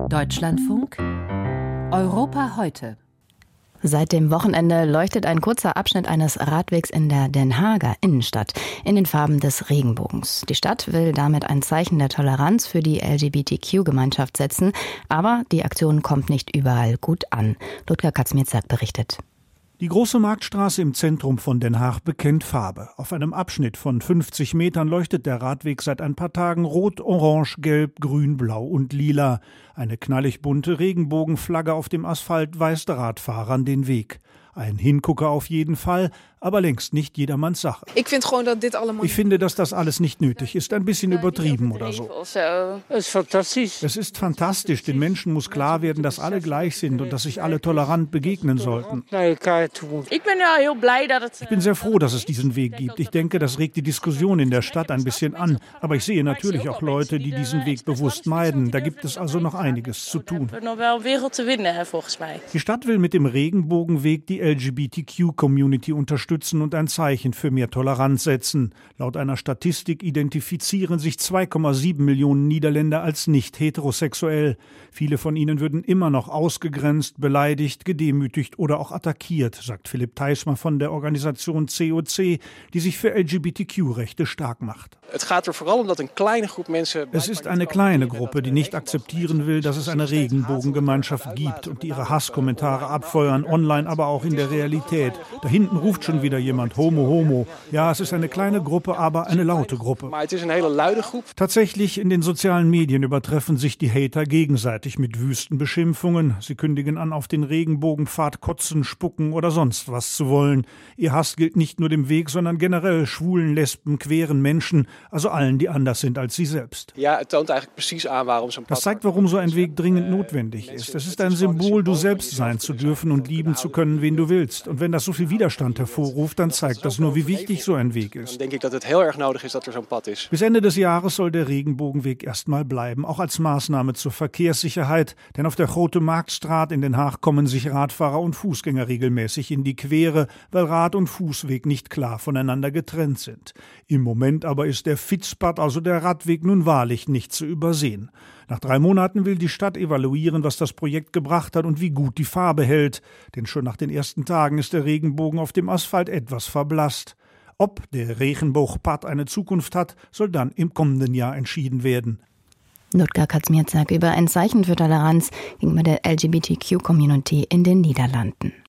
Deutschlandfunk Europa heute. Seit dem Wochenende leuchtet ein kurzer Abschnitt eines Radwegs in der Den Haager Innenstadt in den Farben des Regenbogens. Die Stadt will damit ein Zeichen der Toleranz für die LGBTQ-Gemeinschaft setzen, aber die Aktion kommt nicht überall gut an. Ludger Kaczmierzak berichtet. Die große Marktstraße im Zentrum von Den Haag bekennt Farbe. Auf einem Abschnitt von 50 Metern leuchtet der Radweg seit ein paar Tagen rot, orange, gelb, grün, blau und lila. Eine knallig bunte Regenbogenflagge auf dem Asphalt weist Radfahrern den Weg. Ein Hingucker auf jeden Fall, aber längst nicht jedermanns Sache. Ich finde, dass das alles nicht nötig ist, ein bisschen übertrieben oder so. Es ist fantastisch, den Menschen muss klar werden, dass alle gleich sind und dass sich alle tolerant begegnen sollten. Ich bin sehr froh, dass es diesen Weg gibt. Ich denke, das regt die Diskussion in der Stadt ein bisschen an. Aber ich sehe natürlich auch Leute, die diesen Weg bewusst meiden. Da gibt es also noch einiges zu tun. Die Stadt will mit dem Regenbogenweg die LGBTQ-Community unterstützen und ein Zeichen für mehr Toleranz setzen. Laut einer Statistik identifizieren sich 2,7 Millionen Niederländer als nicht heterosexuell. Viele von ihnen würden immer noch ausgegrenzt, beleidigt, gedemütigt oder auch attackiert, sagt Philipp Thijsma von der Organisation COC, die sich für LGBTQ-Rechte stark macht. Es ist eine kleine Gruppe, die nicht akzeptieren will, dass es eine Regenbogengemeinschaft gibt und die ihre Hasskommentare abfeuern, online, aber auch in der Realität. Da hinten ruft schon wieder jemand Homo, Homo. Ja, es ist eine kleine Gruppe, aber eine laute Gruppe. Tatsächlich, in den sozialen Medien übertreffen sich die Hater gegenseitig mit wüsten Beschimpfungen. Sie kündigen an, auf den Regenbogenpfad kotzen, spucken oder sonst was zu wollen. Ihr Hass gilt nicht nur dem Weg, sondern generell schwulen, lesben, queeren Menschen, also allen, die anders sind als sie selbst. Das zeigt, warum so ein Weg dringend notwendig ist. Es ist ein Symbol, du selbst sein zu dürfen und lieben zu können, wen du willst. Und wenn das so viel Widerstand hervorruft, dann zeigt das nur, wie wichtig so ein Weg ist. Bis Ende des Jahres soll der Regenbogenweg erstmal bleiben, auch als Maßnahme zur Verkehrssicherheit. Denn auf der Grote Marktstraat in Den Haag kommen sich Radfahrer und Fußgänger regelmäßig in die Quere, weil Rad- und Fußweg nicht klar voneinander getrennt sind. Im Moment aber ist der Fietspad, also der Radweg, nun wahrlich nicht zu übersehen. Nach 3 Monaten will die Stadt evaluieren, was das Projekt gebracht hat und wie gut die Farbe hält. Denn schon nach den ersten Tagen ist der Regenbogen auf dem Asphalt etwas verblasst. Ob der Regenboogpad eine Zukunft hat, soll dann im kommenden Jahr entschieden werden. Ludger Kaczmierzak über ein Zeichen für Toleranz gegenüber der LGBTQ-Community in den Niederlanden.